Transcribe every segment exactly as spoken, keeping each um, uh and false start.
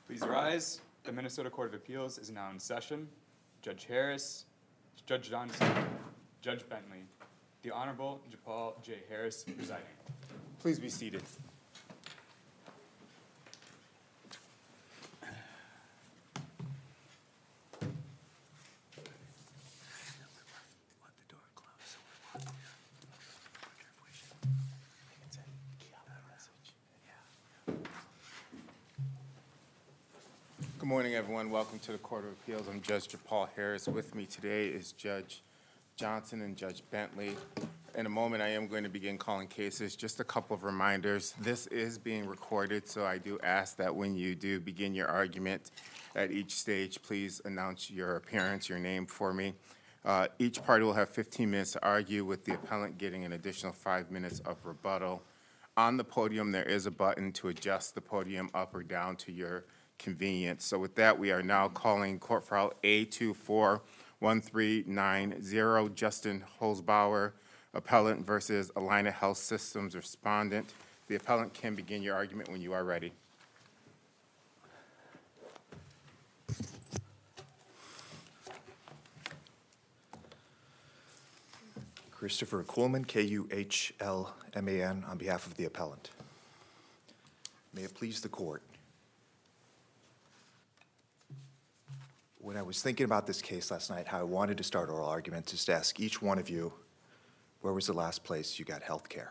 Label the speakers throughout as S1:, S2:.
S1: Please rise. The Minnesota Court of Appeals is now in session. Judge Harris, Judge Johnson, Judge Bentley. The Honorable Japal J. Harris presiding.
S2: Please be seated. Good morning, everyone. Welcome to the Court of Appeals. I'm Judge Japal Harris. With me today is Judge Johnson and Judge Bentley. In a moment, I am going to begin calling cases. Just a couple of reminders. This is being recorded, so I do ask that when you do begin your argument at each stage, please announce your appearance, your name for me. Uh, each party will have fifteen minutes to argue, with the appellant getting an additional five minutes of rebuttal. On the podium, there is a button to adjust the podium up or down to your convenience. So with that, we are now calling court file A two four one three nine zero, Justin Holzbauer, appellant versus Allina Health Systems respondent. The appellant can begin your argument when you are ready.
S3: Christopher Kuhlman, K U H L M A N, on behalf of the appellant. May it please the court. When I was thinking about this case last night, how I wanted to start oral arguments is to ask each one of you, where was the last place you got health care?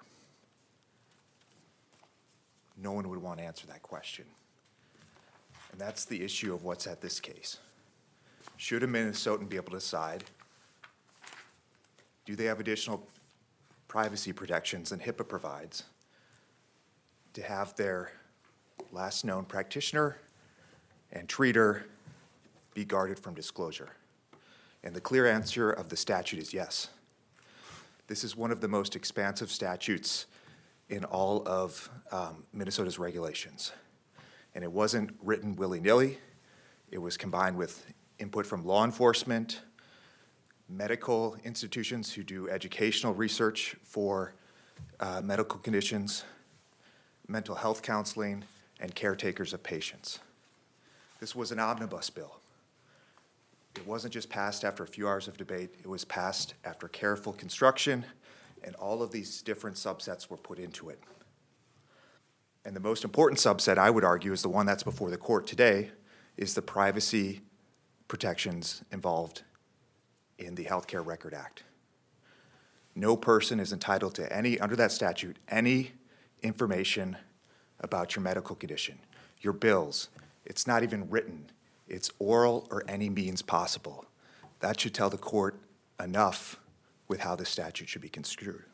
S3: No one would want to answer that question. And that's the issue of what's at this case. Should a Minnesotan be able to decide, do they have additional privacy protections than HIPAA provides to have their last known practitioner and treater be guarded from disclosure? And the clear answer of the statute is yes. This is one of the most expansive statutes in all of um, Minnesota's regulations. And it wasn't written willy-nilly. It was combined with input from law enforcement, medical institutions who do educational research for uh, medical conditions, mental health counseling, and caretakers of patients. This was an omnibus bill. It wasn't just passed after a few hours of debate. It was passed after careful construction, and all of these different subsets were put into it. And the most important subset, I would argue, is the one that's before the court today, is the privacy protections involved in the Health Care Record Act. No person is entitled to any, under that statute, any information about your medical condition, your bills. It's not even written. It's oral or any means possible. That should tell the court enough with how the statute should be construed.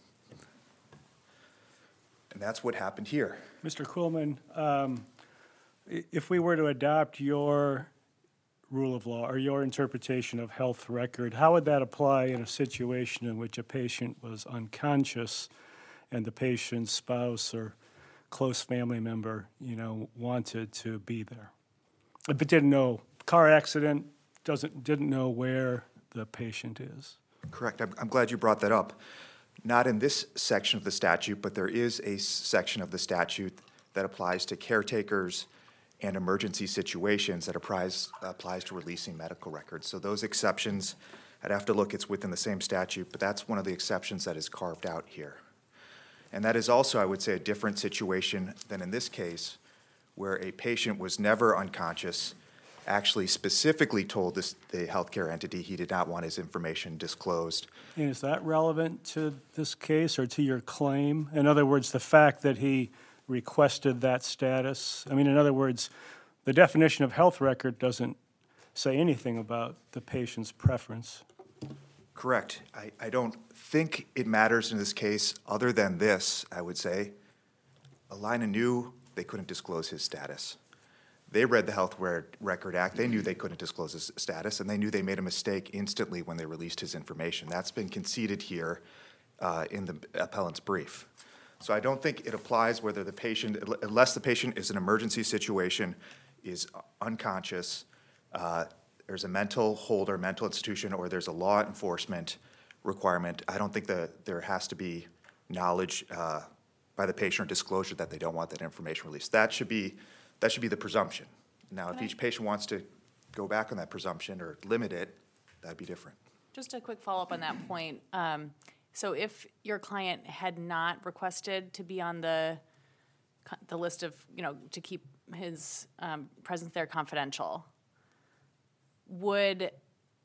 S3: And that's what happened here.
S4: Mister Kuhlman, um, if we were to adopt your rule of law or your interpretation of health record, how would that apply in a situation in which a patient was unconscious and the patient's spouse or close family member, you know, wanted to be there, but didn't know, car accident, doesn't didn't know where the patient is?
S3: Correct. I'm, I'm glad you brought that up. Not in this section of the statute, but there is a section of the statute that applies to caretakers and emergency situations that applies, applies to releasing medical records. So those exceptions, I'd have to look, it's within the same statute, but that's one of the exceptions that is carved out here. And that is also, I would say, a different situation than in this case, where a patient was never unconscious, actually specifically told this, the healthcare entity he did not want his information disclosed.
S4: And is that relevant to this case or to your claim? In other words, the fact that he requested that status? I mean, in other words, the definition of health record doesn't say anything about the patient's preference.
S3: Correct. I, I don't think it matters in this case other than this, I would say. Allina knew they couldn't disclose his status. They read the Health Record Act. They knew they couldn't disclose his status, and they knew they made a mistake instantly when they released his information. That's been conceded here uh, in the appellant's brief. So I don't think it applies whether the patient, unless the patient is an emergency situation, is unconscious, uh, there's a mental hold or mental institution, or there's a law enforcement requirement. I don't think that there has to be knowledge uh, by the patient or disclosure that they don't want that information released. That should be, that should be the presumption. Now, if
S5: Can I-
S3: each patient wants to go back on that presumption or limit it, that'd be different.
S5: Just a quick follow-up on that point. Um, So if your client had not requested to be on the, co- the list of, you know, to keep his um, presence there confidential, would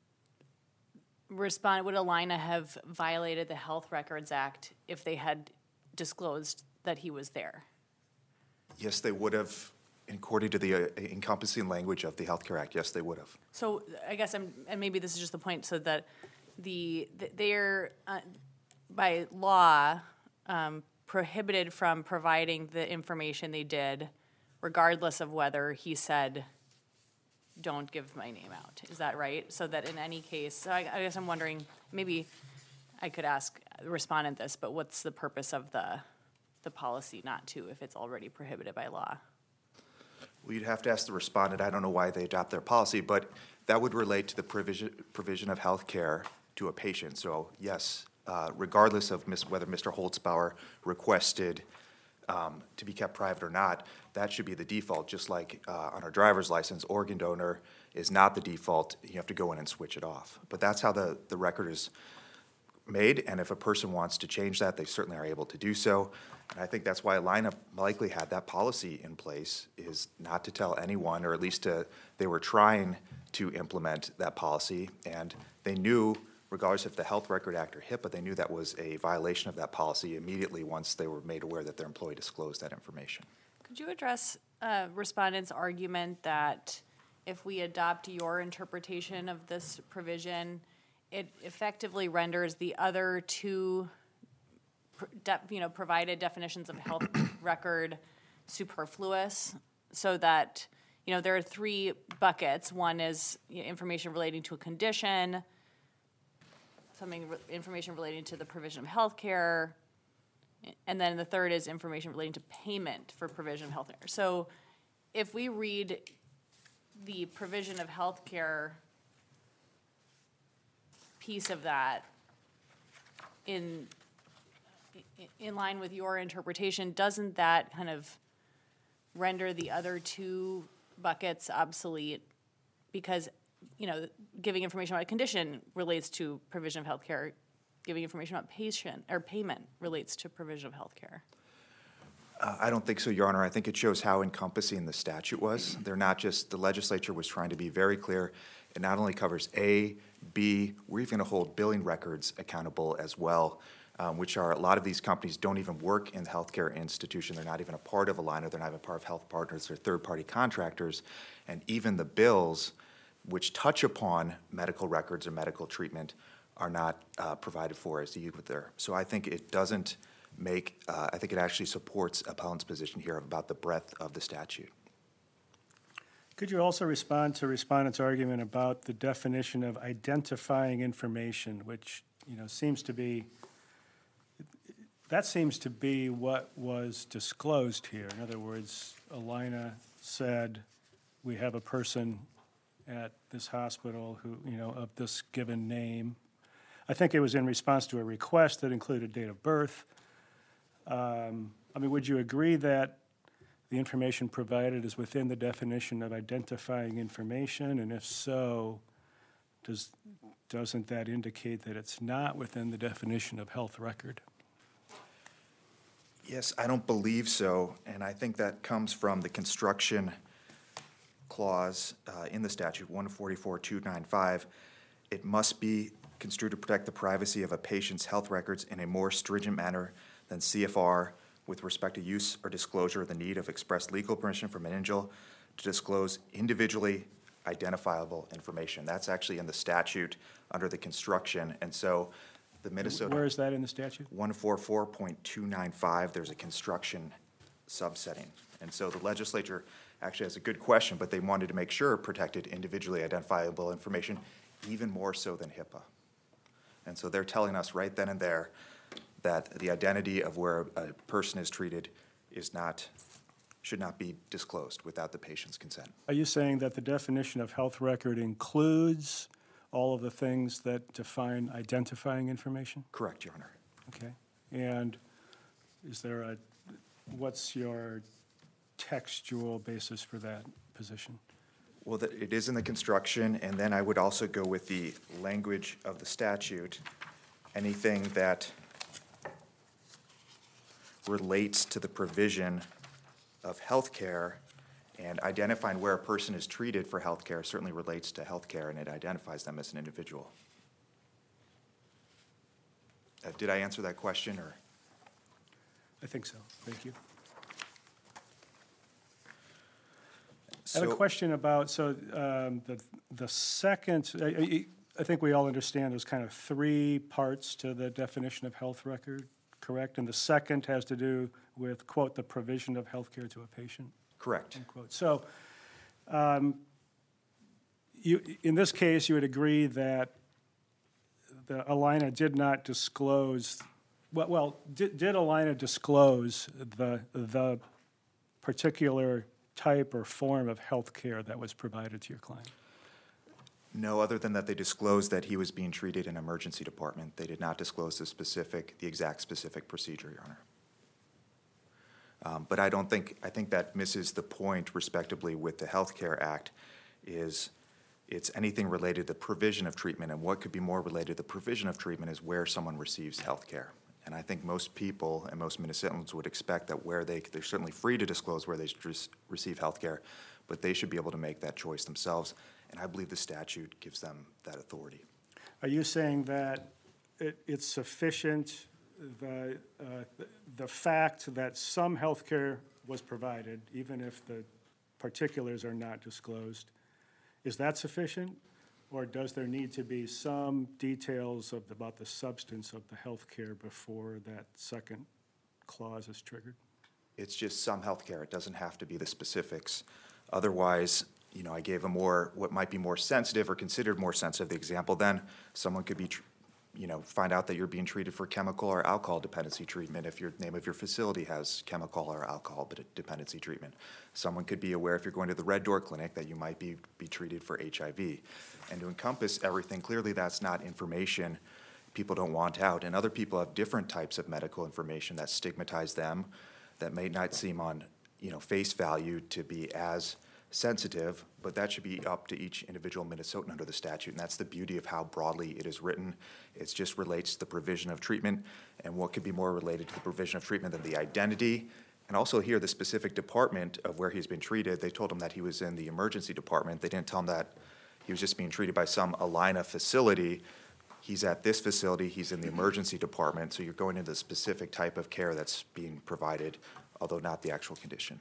S5: respond, would Alina have violated the Health Records Act if they had disclosed that he was there?
S3: Yes, they would have, according to the uh, encompassing language of the Healthcare Act, yes, they would have.
S5: So I guess I'm, and maybe this is just the point, so that the, th- they're, uh, by law, um, prohibited from providing the information they did, regardless of whether he said, don't give my name out. Is that right? So that in any case, so I, I guess I'm wondering, maybe I could ask the respondent this, but what's the purpose of the, the policy not to, if it's already prohibited by law?
S3: Well, you'd have to ask the respondent. I don't know why they adopt their policy, but that would relate to the provision, provision of health care to a patient. So yes, uh, regardless of mis- whether Mister Holzbauer requested um, to be kept private or not, that should be the default. Just like uh, on our driver's license, organ donor is not the default. You have to go in and switch it off. But that's how the, the record is made, and if a person wants to change that, they certainly are able to do so. And I think that's why Alina likely had that policy in place, is not to tell anyone, or at least to, they were trying to implement that policy, and they knew, regardless if the Health Record Act or HIPAA, they knew that was a violation of that policy immediately once they were made aware that their employee disclosed that information.
S5: Could you address uh, respondent's argument that if we adopt your interpretation of this provision, it effectively renders the other two, pr- de- you know, provided definitions of health record superfluous, so that, you know, there are three buckets. One is, you know, information relating to a condition, something, re- information relating to the provision of health care, and then the third is information relating to payment for provision of health care. So if we read the provision of health care piece of that in, in line with your interpretation, doesn't that kind of render the other two buckets obsolete? Because, you know, giving information about a condition relates to provision of health care. Giving information about patient or payment relates to provision of health care.
S3: Uh, I don't think so, Your Honor. I think it shows how encompassing the statute was. They're not just, the legislature was trying to be very clear. It not only covers A, B, we're even going to hold billing records accountable as well, um, which are, a lot of these companies don't even work in the healthcare institution. They're not even a part of Alina. They're not even a part of Health Partners. They're third-party contractors. And even the bills, which touch upon medical records or medical treatment, are not uh, provided for as you put there. So I think it doesn't make, uh, I think it actually supports appellant's position here about the breadth of the statute.
S4: Could you also respond to respondent's argument about the definition of identifying information, which, you know, seems to be, that seems to be what was disclosed here. In other words, Alina said, we have a person at this hospital who, you know, of this given name. I think it was in response to a request that included date of birth. Um, I mean, would you agree that the information provided is within the definition of identifying information? And if so, does, doesn't that indicate that it's not within the definition of health record?
S3: Yes, I don't believe so, and I think that comes from the construction clause uh, in the statute, one forty-four two ninety-five. It must be construed to protect the privacy of a patient's health records in a more stringent manner than C F R with respect to use or disclosure of the need of express legal permission from an individual to disclose individually identifiable information. That's actually in the statute under the construction, and so the Minnesota
S4: Where is that in the statute?
S3: one forty-four point two nine five, there's a construction subsetting. And so the legislature actually has a good question, but they wanted to make sure it protected individually identifiable information even more so than HIPAA. And so they're telling us right then and there that the identity of where a person is treated is not, should not be disclosed without the patient's consent.
S4: Are you saying that the definition of health record includes all of the things that define identifying information?
S3: Correct, Your Honor.
S4: Okay. And is there a, what's your textual basis for that position?
S3: Well, that- it is in the construction, and then I would also go with the language of the statute. Anything that relates to the provision of healthcare and identifying where a person is treated for healthcare certainly relates to healthcare, and it identifies them as an individual. Uh, Did I answer that question, or?
S4: I think so. Thank you. I have a
S3: So-
S4: question about, so um, the, the second, I- I I think we all understand there's kind of three parts to the definition of health record, correct? And the second has to do with, quote, "the provision of healthcare to a patient,"
S3: Correct.
S4: unquote. So um, you, in this case, you would agree that the Alina did not disclose, well, well, did did Alina disclose the, the particular type or form of health care that was provided to your client?
S3: No, other than that they disclosed that he was being treated in emergency department. They did not disclose the specific, the exact specific procedure, Your Honor. Um, But I don't think, I think that misses the point respectively with the Health Care Act is it's anything related to the provision of treatment, and what could be more related to the provision of treatment is where someone receives health care. And I think most people and most Minnesotans would expect that where they, they're certainly free to disclose where they just receive health care, but they should be able to make that choice themselves. And I believe the statute gives them that authority.
S4: Are you saying that it, it's sufficient, the, uh, the fact that some health care was provided, even if the particulars are not disclosed, is that sufficient? Or does there need to be some details of, about the substance of the health care before that second clause is triggered?
S3: It's just some health care. It doesn't have to be the specifics. Otherwise, you know, I gave a more, what might be more sensitive or considered more sensitive, the example then, someone could be, tr- you know, find out that you're being treated for chemical or alcohol dependency treatment if your name of your facility has chemical or alcohol de- dependency treatment. Someone could be aware if you're going to the Red Door Clinic that you might be, be treated for H I V. And to encompass everything, clearly that's not information people don't want out. And other people have different types of medical information that stigmatize them, that may not seem on, you know, face value to be as sensitive, but that should be up to each individual Minnesotan under the statute, and that's the beauty of how broadly it is written. It just relates to the provision of treatment, and what could be more related to the provision of treatment than the identity, and also here, the specific department of where he's been treated. They told him that he was in the emergency department. They didn't tell him that he was just being treated by some Alina facility. He's at this facility, he's in the emergency department, so you're going into the specific type of care that's being provided, although not the actual condition.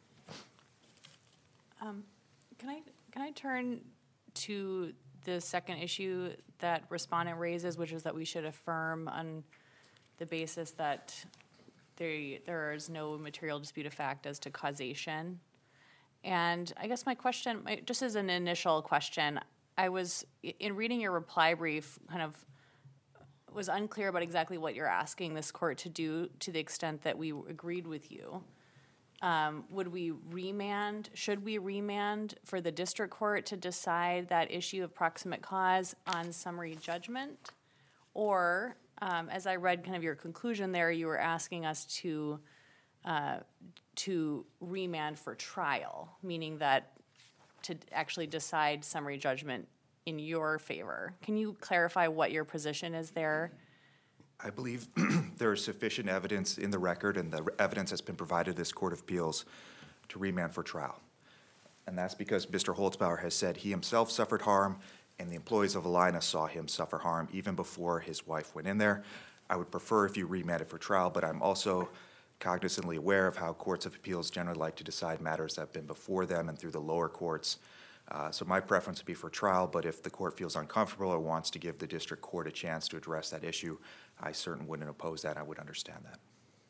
S5: Um, Can I, can I turn to the second issue that respondent raises, which is that we should affirm on the basis that there, there is no material dispute of fact as to causation? And I guess my question, my- just as an initial question, I was, in reading your reply brief, kind of was unclear about exactly what you're asking this court to do to the extent that we agreed with you. Um, would we remand, should we remand for the district court to decide that issue of proximate cause on summary judgment? Or, um, as I read kind of your conclusion there, you were asking us to, uh, to remand for trial, meaning that to actually decide summary judgment in your favor. Can you clarify what your position is there?
S3: I believe there is sufficient evidence in the record, and the evidence has been provided to this Court of Appeals to remand for trial. And that's because Mister Holzbauer has said he himself suffered harm, and the employees of Alina saw him suffer harm even before his wife went in there. I would prefer if you remanded for trial, but I'm also cognizantly aware of how courts of appeals generally like to decide matters that have been before them and through the lower courts. Uh, so my preference would be for trial, but if the court feels uncomfortable or wants to give the district court a chance to address that issue, I certainly wouldn't oppose that. I would understand that.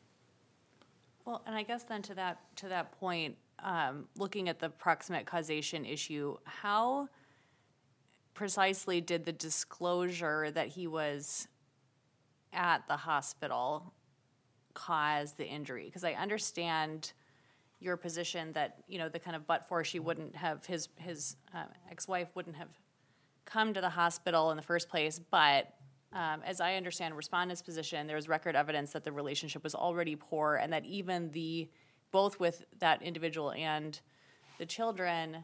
S5: Well, and I guess then to that, to that point, um, looking at the proximate causation issue, how precisely did the disclosure that he was at the hospital cause the injury? Because I understand your position that, you know, the kind of but-for she wouldn't have, his, his uh, ex-wife wouldn't have come to the hospital in the first place, but Um, as I understand respondent's position, there was record evidence that the relationship was already poor, and that even the, both with that individual and the children,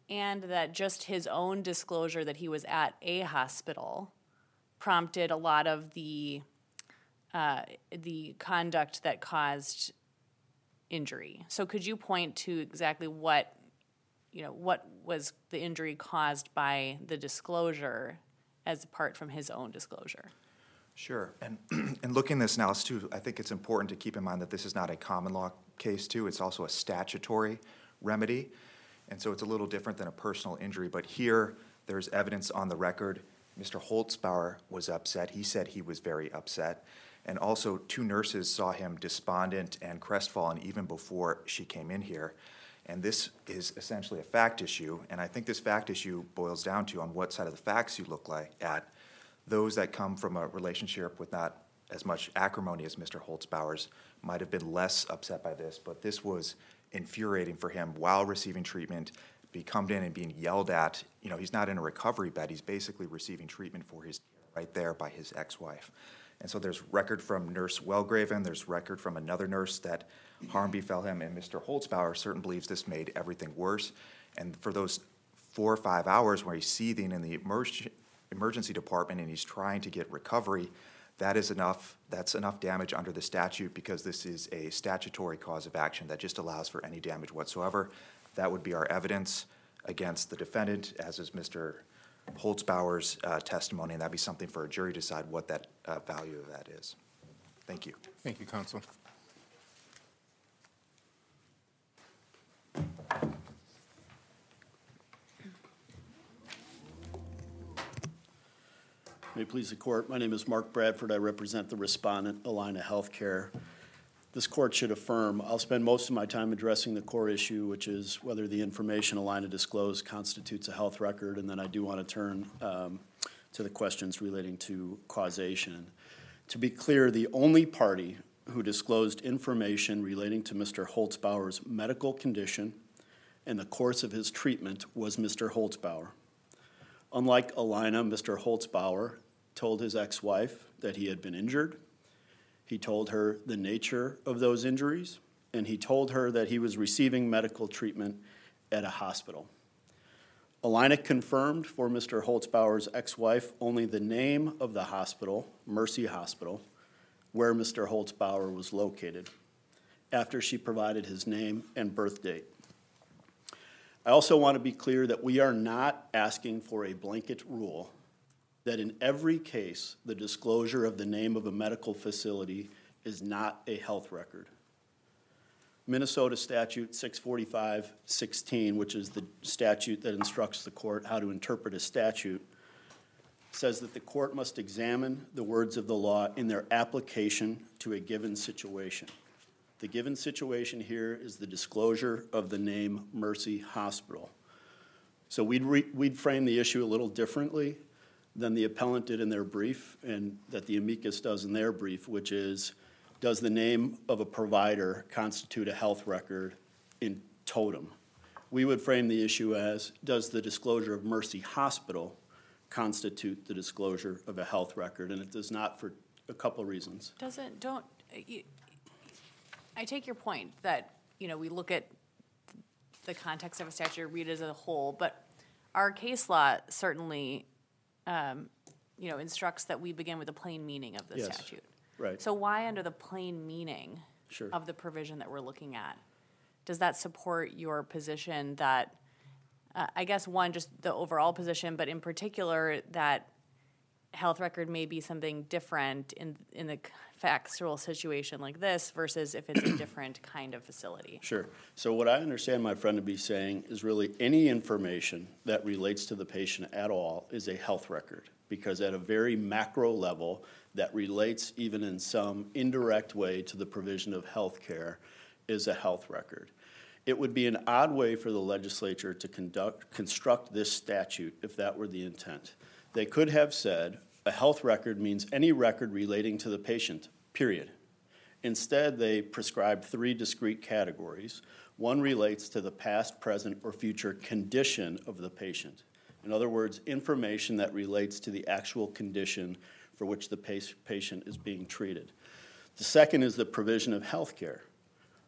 S5: and that just his own disclosure that he was at a hospital prompted a lot of the uh, the conduct that caused injury. So could you point to exactly what, you know, what was the injury caused by the disclosure as apart from his own disclosure?
S3: Sure. And in looking at this now, too, I think it's important to keep in mind that this is not a common law case, too. It's also a statutory remedy. And so it's a little different than a personal injury. But here, there's evidence on the record. Mister Holzbauer was upset. He said he was very upset. And also, two nurses saw him despondent and crestfallen even before she came in here. And this is essentially a fact issue. And I think this fact issue boils down to on what side of the facts you look like at. Those that come from a relationship with not as much acrimony as Mister Holzbauer's might have been less upset by this, but this was infuriating for him while receiving treatment, be come in and being yelled at. You know, he's not in a recovery bed. He's basically receiving treatment for his right there by his ex-wife. And so there's record from Nurse Wellgraven, there's record from another nurse that harm befell him, and Mister Holzbauer certainly believes this made everything worse. And for those four or five hours where he's seething in the emergency emergency department and he's trying to get recovery, that is enough, that's enough damage under the statute because this is a statutory cause of action that just allows for any damage whatsoever. That would be our evidence against the defendant, as is Mister Holzbauer's uh, testimony, and that'd be something for a jury to decide what that uh, value of that is. Thank you.
S2: Thank you, counsel.
S6: May it please the court, my name is Mark Bradford. I represent the respondent, Allina Healthcare. This court should affirm. I'll spend most of my time addressing the core issue, which is whether the information Allina disclosed constitutes a health record, and then I do want to turn um, to the questions relating to causation. To be clear, the only party who disclosed information relating to Mister Holzbauer's medical condition and the course of his treatment was Mister Holzbauer. Unlike Allina, Mister Holzbauer told his ex-wife that he had been injured. He told her the nature of those injuries, and he told her that he was receiving medical treatment at a hospital. Allina confirmed for Mister Holzbauer's ex-wife only the name of the hospital, Mercy Hospital, where Mister Holzbauer was located, after she provided his name and birth date. I also want to be clear that we are not asking for a blanket rule that in every case, the disclosure of the name of a medical facility is not a health record. Minnesota Statute six forty-five sixteen, which is the statute that instructs the court how to interpret a statute, says that the court must examine the words of the law in their application to a given situation. The given situation here is the disclosure of the name Mercy Hospital. So we'd, re- we'd frame the issue a little differently than the appellant did in their brief and that the amicus does in their brief, which is, does the name of a provider constitute a health record in totem? We would frame the issue as, does the disclosure of Mercy Hospital constitute the disclosure of a health record? And it does not for a couple of reasons.
S5: Doesn't, don't, you, I take your point that, you know, we look at the context of a statute, read it as a whole, but our case law certainly, um, you know, instructs that we begin with the plain meaning of the
S6: Yes,
S5: statute.
S6: right.
S5: So why under the plain meaning
S6: Sure.
S5: of the provision that we're looking at, does that support your position that, uh, I guess one, just the overall position, but in particular that health record may be something different in in the factual situation like this versus if it's a different kind of facility?
S6: Sure. So what I understand my friend to be saying is really any information that relates to the patient at all is a health record, because at a very macro level that relates even in some indirect way to the provision of health care is a health record. It would be an odd way for the legislature to conduct, construct this statute if that were the intent. They could have said a health record means any record relating to the patient, period. Instead, they prescribed three discrete categories. One relates to the past, present, or future condition of the patient. In other words, information that relates to the actual condition for which the patient is being treated. The second is the provision of health care.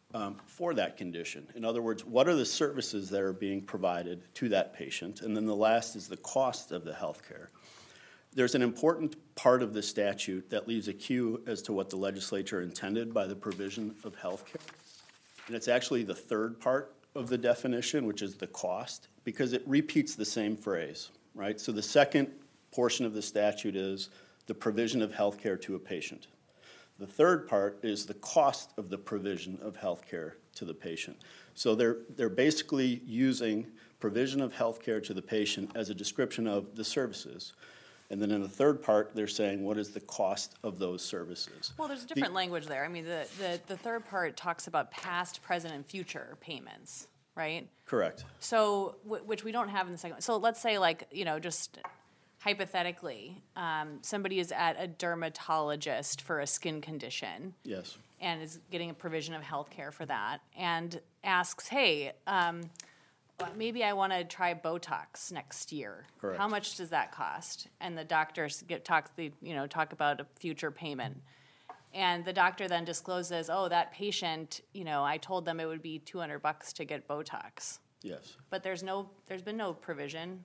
S6: um, for that condition. In other words, what are the services that are being provided to that patient? And then the last is the cost of the health care. There's an important part of the statute that leaves a cue as to what the legislature intended by the provision of health care. And it's actually the third part of the definition, which is the cost, because it repeats the same phrase, right? So the second portion of the statute is the provision of health care to a patient. The third part is the cost of the provision of health care to the patient. So they're, they're basically using provision of health care to the patient as a description of the services. And then in the third part, they're saying, what is the cost of those services?
S5: Well, there's different language there. I mean, the, the, the third part talks about past, present, and future payments, right?
S6: Correct.
S5: So, wh- which we don't have in the second. So let's say, like, you know, just hypothetically, um, somebody is at a dermatologist for a skin condition.
S6: Yes.
S5: And is getting a provision of health care for that, and asks, hey, um, maybe I want to try Botox next year.
S6: Correct.
S5: How much does that cost? And the doctors get talk the you know talk about a future payment, and the doctor then discloses, oh, that patient, you know, I told them it would be two hundred bucks to get Botox,
S6: Yes.
S5: but there's no there's been no provision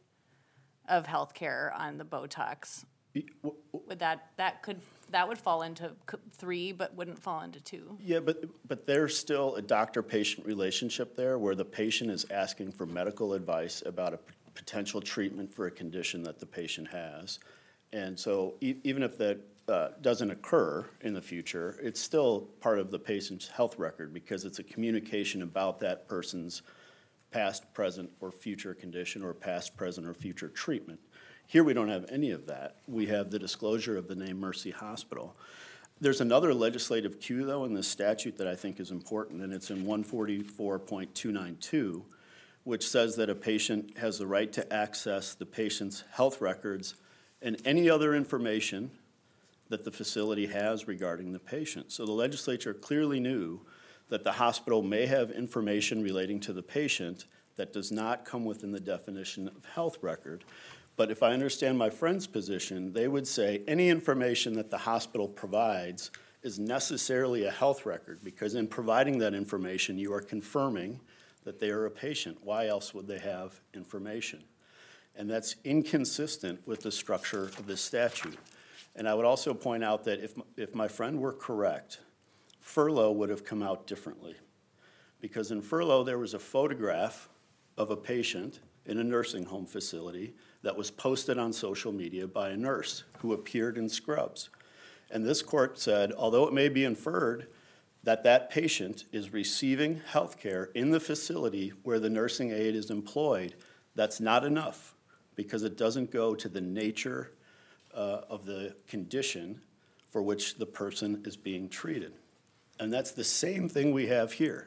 S5: of health care on the Botox.
S6: Y- w- w-
S5: Would that that could that would fall into c- three, but wouldn't fall into two?
S6: Yeah, but, but there's still a doctor-patient relationship there where the patient is asking for medical advice about a p- potential treatment for a condition that the patient has. And so e- even if that uh, doesn't occur in the future, it's still part of the patient's health record because it's a communication about that person's past, present, or future condition or past, present, or future treatment. Here we don't have any of that. We have the disclosure of the name Mercy Hospital. There's another legislative cue, though, in this statute that I think is important, and it's in one forty-four point two nine two, which says that a patient has the right to access the patient's health records and any other information that the facility has regarding the patient. So the legislature clearly knew that the hospital may have information relating to the patient that does not come within the definition of health record. But if I understand my friend's position, they would say any information that the hospital provides is necessarily a health record because in providing that information, you are confirming that they are a patient. Why else would they have information? And that's inconsistent with the structure of this statute. And I would also point out that if, if my friend were correct, furlough would have come out differently. Because in furlough, there was a photograph of a patient in a nursing home facility that was posted on social media by a nurse who appeared in scrubs. And this court said, although it may be inferred that that patient is receiving health care in the facility where the nursing aide is employed, that's not enough because it doesn't go to the nature uh, of the condition for which the person is being treated. And that's the same thing we have here.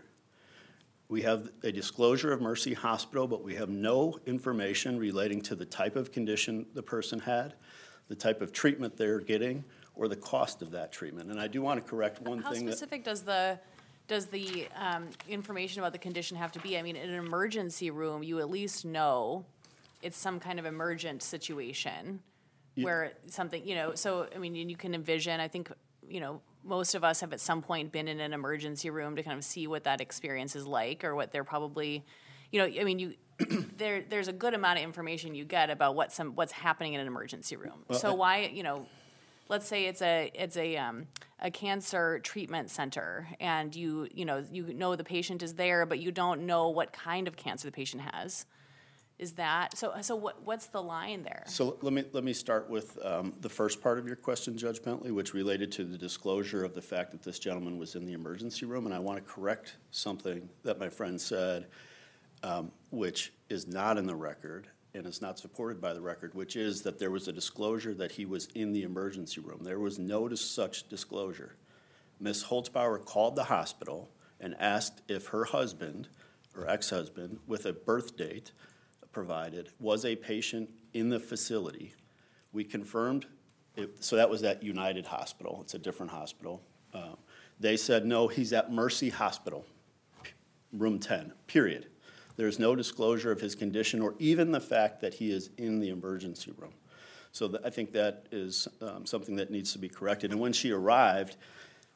S6: We have a disclosure of Mercy Hospital, but we have no information relating to the type of condition the person had, the type of treatment they're getting, or the cost of that treatment. And I do want to correct one
S5: How
S6: thing that...
S5: specific does the, does the um, information about the condition have to be? I mean, in an emergency room, you at least know it's some kind of emergent situation where something, you know, so, I mean, you can envision, I think, you know, most of us have at some point been in an emergency room to kind of see what that experience is like or what they're probably, you know, I mean, you there there's a good amount of information you get about what some what's happening in an emergency room.
S6: Well,
S5: so
S6: I-
S5: why, you know, let's say it's a it's a um, a cancer treatment center and you you know you know the patient is there but you don't know what kind of cancer the patient has. Is that so? So what what's the line there?
S6: So let me, let me start with um, the first part of your question, Judge Bentley, which related to the disclosure of the fact that this gentleman was in the emergency room. And I want to correct something that my friend said, um, which is not in the record and is not supported by the record, which is that there was a disclosure that he was in the emergency room. There was no such disclosure. Miz Holtzbauer called the hospital and asked if her husband or ex-husband with a birth date provided was a patient in the facility. We confirmed, it, so that was at United Hospital. It's a different hospital. Uh, they said, no, he's at Mercy Hospital, room ten, period. There's no disclosure of his condition or even the fact that he is in the emergency room. So th- I think that is um, something that needs to be corrected. And when she arrived,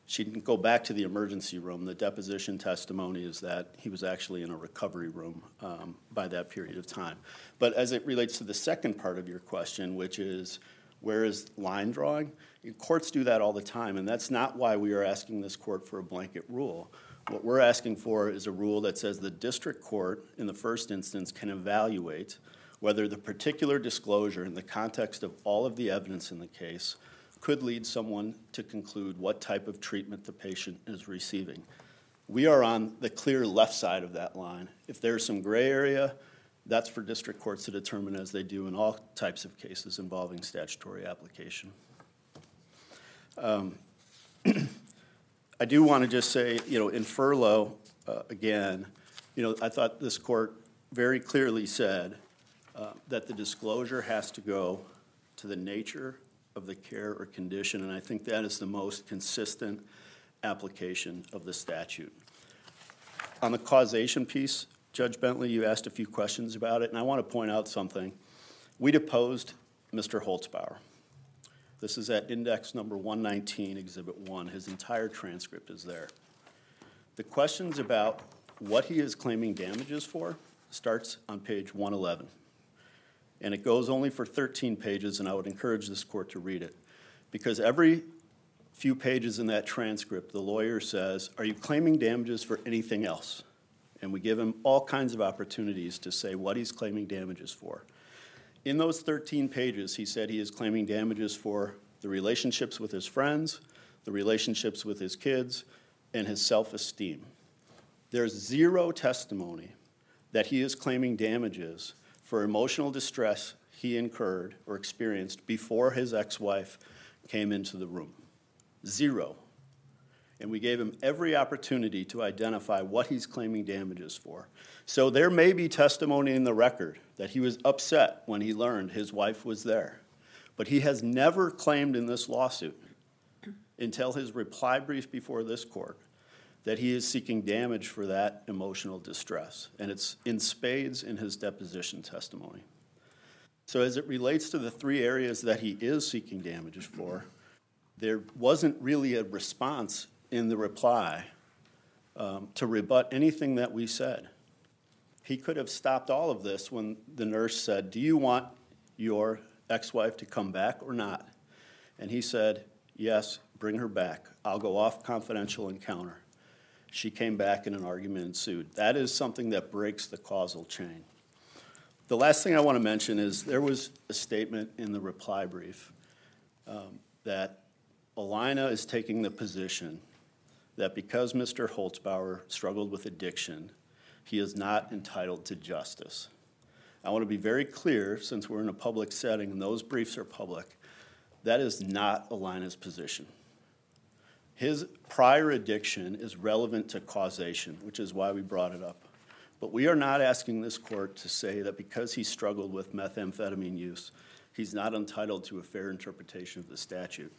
S6: She didn't go back to the emergency room. The deposition testimony is that he was actually in a recovery room um, by that period of time. But as it relates to the second part of your question, which is where is line drawing? Courts do that all the time, and that's not why we are asking this court for a blanket rule. What we're asking for is a rule that says the district court, in the first instance, can evaluate whether the particular disclosure in the context of all of the evidence in the case could lead someone to conclude what type of treatment the patient is receiving. We are on the clear left side of that line. If there's some gray area, that's for district courts to determine, as they do in all types of cases involving statutory application. Um, I do want to just say, you know, in furlough, uh, again, you know, I thought this court very clearly said uh, that the disclosure has to go to the nature of the care or condition, and I think that is the most consistent application of the statute. On the causation piece, Judge Bentley, you asked a few questions about it, and I want to point out something. We deposed Mister Holzbauer. This is at index number one nineteen, exhibit one. His entire transcript is there. The questions about what he is claiming damages for starts on page one eleven. And it goes only for thirteen pages, and I would encourage this court to read it. Because every few pages in that transcript, the lawyer says, are you claiming damages for anything else? And we give him all kinds of opportunities to say what he's claiming damages for. In those thirteen pages, he said he is claiming damages for the relationships with his friends, the relationships with his kids, and his self-esteem. There's zero testimony that he is claiming damages for emotional distress he incurred or experienced before his ex-wife came into the room. Zero. And we gave him every opportunity to identify what he's claiming damages for. So there may be testimony in the record that he was upset when he learned his wife was there. But he has never claimed in this lawsuit, until his reply brief before this court, that he is seeking damage for that emotional distress. And it's in spades in his deposition testimony. So as it relates to the three areas that he is seeking damages for, there wasn't really a response in the reply um, to rebut anything that we said. He could have stopped all of this when the nurse said, do you want your ex-wife to come back or not? And he said, yes, bring her back. I'll go off confidential encounter. She came back and an argument ensued. That is something that breaks the causal chain. The last thing I want to mention is there was a statement in the reply brief um, that Alina is taking the position that because Mister Holzbauer struggled with addiction, he is not entitled to justice. I want to be very clear, since we're in a public setting and those briefs are public, that is not Alina's position. His prior addiction is relevant to causation, which is why we brought it up. But we are not asking this court to say that because he struggled with methamphetamine use, he's not entitled to a fair interpretation of the statute.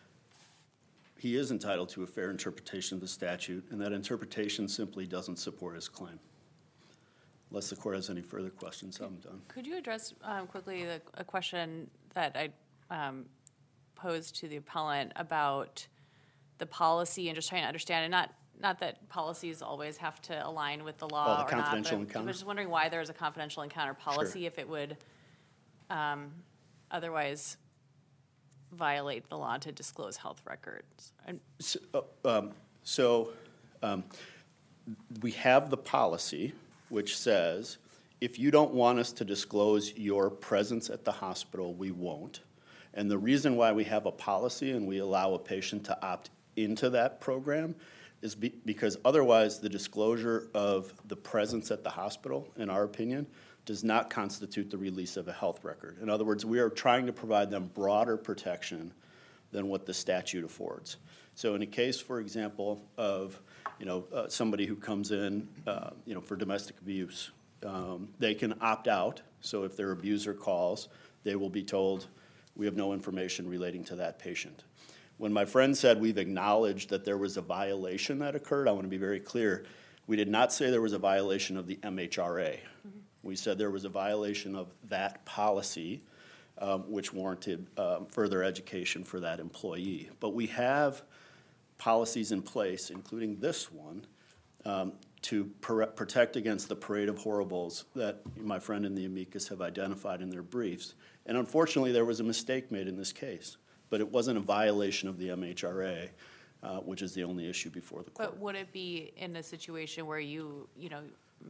S6: He is entitled to a fair interpretation of the statute, and that interpretation simply doesn't support his claim. Unless the court has any further questions, I'm done.
S5: Could you address um, quickly the, a question that I um, posed to the appellant about the policy and just trying to understand, and not not that policies always have to align with the law
S6: Oh, the
S5: or
S6: confidential
S5: not, but
S6: encounter?
S5: I was just wondering why there's a confidential encounter policy
S6: Sure.
S5: if it would um, otherwise violate the law to disclose health records. And
S6: So, uh, um, so um, we have the policy which says if you don't want us to disclose your presence at the hospital, we won't. And the reason why we have a policy and we allow a patient to opt into that program is be, because otherwise the disclosure of the presence at the hospital, in our opinion, does not constitute the release of a health record. In other words, we are trying to provide them broader protection than what the statute affords. So in a case, for example, of you know uh, somebody who comes in uh, you know for domestic abuse, um, they can opt out. So if their abuser calls, they will be told, we have no information relating to that patient. When my friend said we've acknowledged that there was a violation that occurred, I want to be very clear. We did not say there was a violation of the M H R A. Mm-hmm. We said there was a violation of that policy, um, which warranted um, further education for that employee. But we have policies in place, including this one, um, to pr- protect against the parade of horribles that my friend and the amicus have identified in their briefs. And unfortunately, there was a mistake made in this case, but it wasn't a violation of the M H R A, uh, which is the only issue before the court.
S5: But would it be in a situation where you, you know,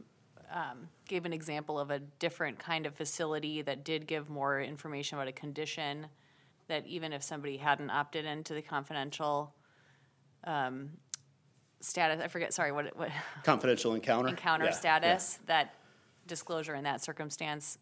S5: um, gave an example of a different kind of facility that did give more information about a condition, that even if somebody hadn't opted into the confidential um, status, I forget, sorry, what, what,
S6: Confidential encounter?
S5: encounter
S6: Yeah, yeah.
S5: status, that disclosure in that circumstance?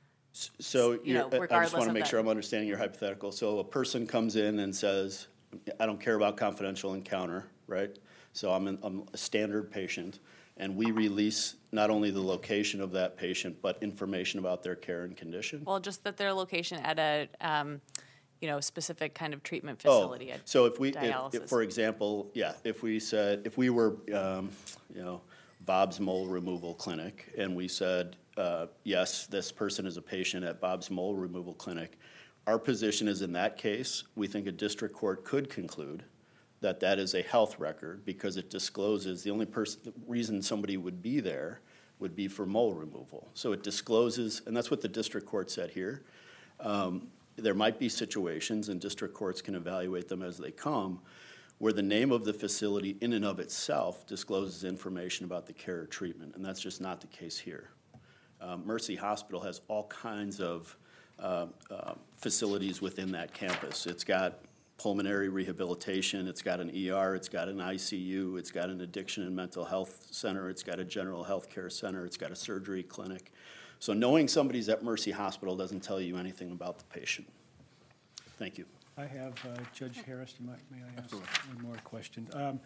S6: So,
S5: you
S6: you're-
S5: know,
S6: I just
S5: regardless
S6: want to
S5: of
S6: make
S5: that.
S6: sure I'm understanding your hypothetical. So a person comes in and says, I don't care about confidential encounter, right? So I'm, an- I'm a standard patient, and we release not only the location of that patient, but information about their care and condition?
S5: Well, just that their location at a, um, you know, specific kind of treatment
S6: Oh,
S5: facility, a
S6: so if we, if- if,
S5: dialysis.
S6: for example, yeah, if we said, if we were, um, you know, Bob's Mole Removal Clinic, and we said, uh, yes, this person is a patient at Bob's Mole Removal Clinic, our position is in that case, we think a district court could conclude that that is a health record because it discloses, the only person, the reason somebody would be there would be for mole removal. So it discloses, and that's what the district court said here. Um, There might be situations, and district courts can evaluate them as they come, where the name of the facility in and of itself discloses information about the care or treatment, and that's just not the case here. Um, Mercy Hospital has all kinds of uh, uh, facilities within that campus. It's got pulmonary rehabilitation, it's got an E R, it's got an I C U, it's got an addiction and mental health center, it's got a general health care center, it's got a surgery clinic. So knowing somebody's at Mercy Hospital doesn't tell you anything about the patient. Thank you.
S4: I have uh, Judge Harris, you might, may I ask one more question? Um,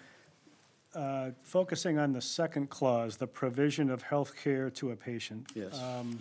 S4: uh, Focusing on the second clause, the provision of health care to a patient.
S6: Yes.
S4: um,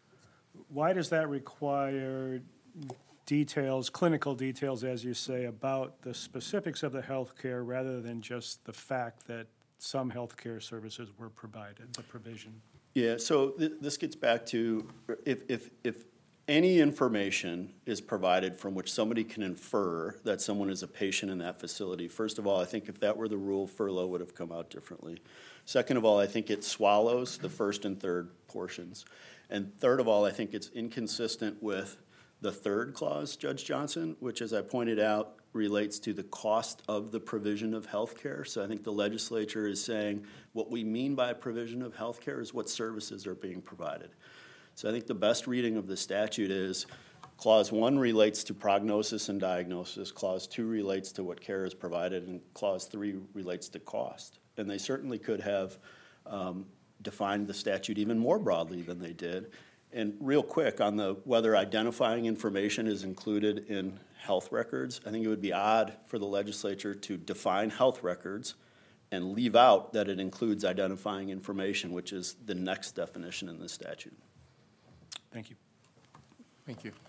S4: Why does that require details, clinical details, as you say, about the specifics of the health care rather than just the fact that some health care services were provided, the provision?
S6: Yeah, so th- this gets back to if, if, if any information is provided from which somebody can infer that someone is a patient in that facility, first of all, I think if that were the rule, furlough would have come out differently. Second of all, I think it swallows the first and third portions. And third of all, I think it's inconsistent with the third clause, Judge Johnson, which, as I pointed out, relates to the cost of the provision of health care. So I think the legislature is saying what we mean by provision of health care is what services are being provided. So I think the best reading of the statute is clause one relates to prognosis and diagnosis, clause two relates to what care is provided, and clause three relates to cost. And they certainly could have um, defined the statute even more broadly than they did. And real quick on the whether identifying information is included in health records, I think it would be odd for the legislature to define health records and leave out that it includes identifying information, which is the next definition in the statute.
S4: Thank you.
S2: Thank you.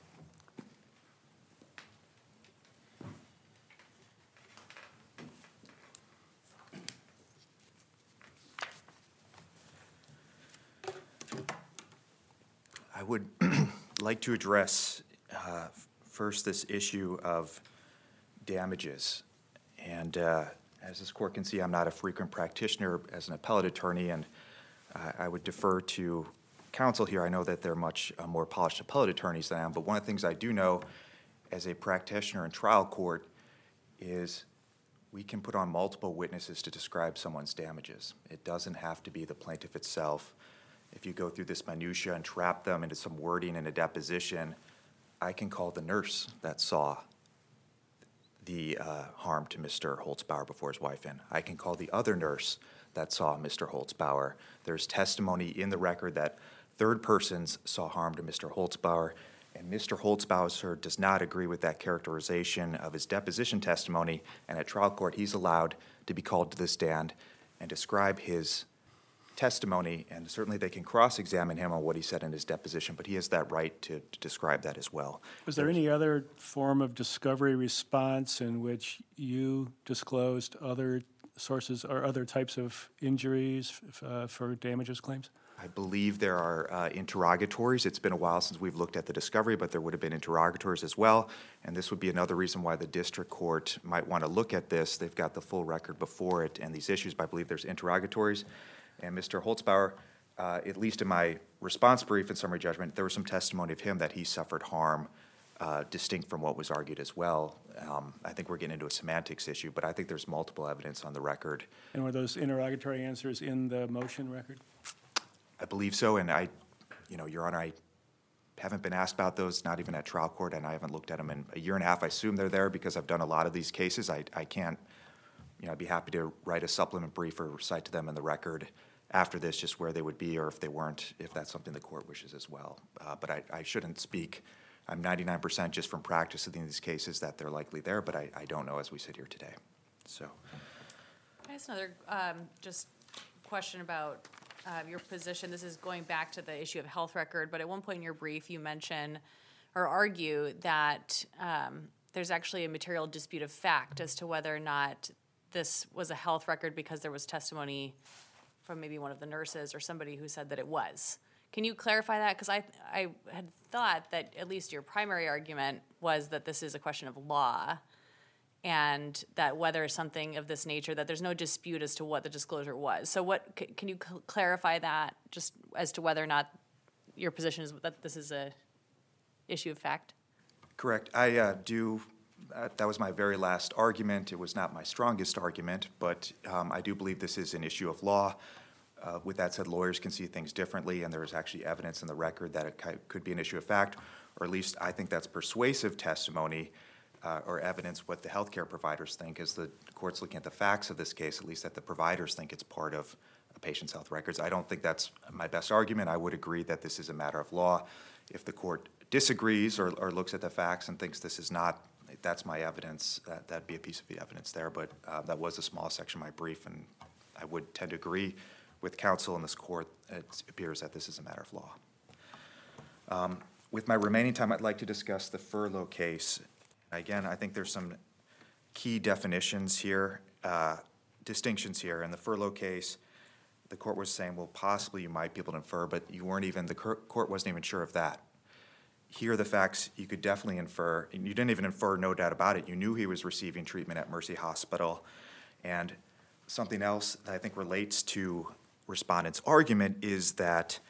S3: I would like to address uh, first this issue of damages. And uh, as this court can see, I'm not a frequent practitioner as an appellate attorney, and uh, I would defer to counsel here. I know that they're much uh, more polished appellate attorneys than I am, but one of the things I do know as a practitioner in trial court is we can put on multiple witnesses to describe someone's damages. It doesn't have to be the plaintiff itself. If you go through this minutia and trap them into some wording in a deposition, I can call the nurse that saw the uh, harm to Mister Holtzbauer before his wife in. I can call the other nurse that saw Mister Holtzbauer. There's testimony in the record that third persons saw harm to Mister Holtzbauer, and Mister Holtzbauer does not agree with that characterization of his deposition testimony, and at trial court he's allowed to be called to the stand and describe his testimony, and certainly they can cross-examine him on what he said in his deposition, but he has that right to, to describe that as well.
S4: Was there any other form of discovery response in which you disclosed other sources or other types of injuries uh, for damages claims?
S3: I believe there are uh, interrogatories. It's been a while since we've looked at the discovery, but there would have been interrogatories as well. And this would be another reason why the district court might want to look at this. They've got the full record before it and these issues, but I believe there's interrogatories. And Mister Holzbauer, uh, at least in my response brief and summary judgment, there was some testimony of him that he suffered harm uh, distinct from what was argued as well. Um, I think we're getting into a semantics issue, but I think there's multiple evidence on the record.
S4: And were those interrogatory answers in the motion record?
S3: I believe so, and I, you know, Your Honor, I haven't been asked about those, not even at trial court, and I haven't looked at them in a year and a half. I assume they're there because I've done a lot of these cases. I, I can't, you know, I'd be happy to write a supplement brief or cite to them in the record after this, just where they would be, or if they weren't, if that's something the court wishes as well. Uh, but I, I shouldn't speak. I'm ninety-nine percent just from practice in these cases that they're likely there, but I, I don't know as we sit here today. So.
S5: I guess another, um, just question about, uh, your position. This is going back to the issue of health record, but at one point in your brief, you mention or argue that, um, there's actually a material dispute of fact as to whether or not this was a health record because there was testimony from maybe one of the nurses or somebody who said that it was. Can you clarify that? Because I, I had thought that at least your primary argument was that this is a question of law, and that whether something of this nature, that there's no dispute as to what the disclosure was. So what, c- can you cl- clarify that, just as to whether or not your position is that this is a issue of fact?
S3: Correct. I uh, do, uh, that was my very last argument. It was not my strongest argument, but um, I do believe this is an issue of law. Uh, with that said, lawyers can see things differently, and there's actually evidence in the record that it ki- could be an issue of fact, or at least I think that's persuasive testimony uh, or evidence what the healthcare providers think. As the court's looking at the facts of this case, at least that the providers think it's part of a patient's health records. I don't think that's my best argument. I would agree that this is a matter of law. If the court disagrees or, or looks at the facts and thinks this is not, that's my evidence, that, that'd be a piece of the evidence there. But uh, that was a small section of my brief, and I would tend to agree with counsel in this court. It appears that this is a matter of law. Um, with my remaining time, I'd like to discuss the furlough case. Again, I think there's some key definitions here, uh, distinctions here. In the furlough case, the court was saying, well, possibly you might be able to infer, but you weren't even, the court wasn't even sure of that. Here, the facts, you could definitely infer, and you didn't even infer, no doubt about it. You knew he was receiving treatment at Mercy Hospital. And something else that I think relates to respondent's argument is that,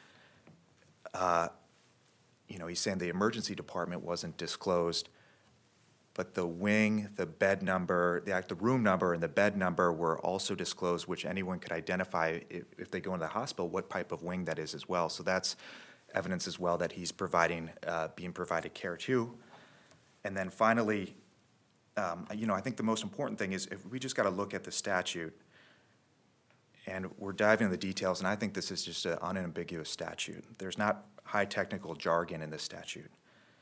S3: uh, you know, he's saying the emergency department wasn't disclosed, but the wing, the bed number, the, the room number and the bed number were also disclosed, which anyone could identify if, if they go into the hospital, what type of wing that is as well. So that's evidence as well that he's providing, uh, being provided care to. And then finally, um, you know, I think the most important thing is if we just got to look at the statute, and we're diving into the details, and I think this is just an unambiguous statute. There's not high technical jargon in this statute.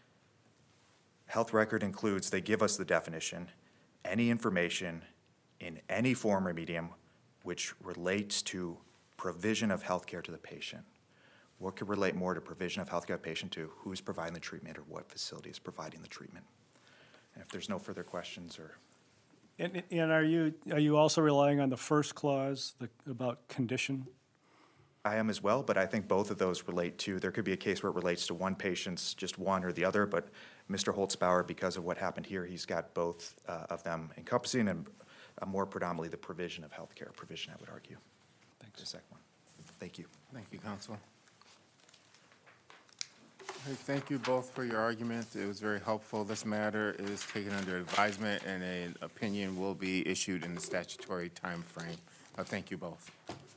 S3: Health record includes, they give us the definition, any information in any form or medium which relates to provision of health care to the patient. What could relate more to provision of health care to the patient to who's providing the treatment or what facility is providing the treatment? And if there's no further questions or...
S4: And, and are you, are you also relying on the first clause, the, about condition?
S3: I am as well, but I think both of those relate to, there could be a case where it relates to one patient's, just one or the other, but Mister Holzbauer, because of what happened here, he's got both uh, of them encompassing, and uh, more predominantly the provision of health care provision, I would argue. Thanks. The second one. Thank you.
S2: Thank you, counsel. Hey, thank you both for your argument. It was very helpful. This matter is taken under advisement, and an opinion will be issued in the statutory time frame. Uh, thank you both.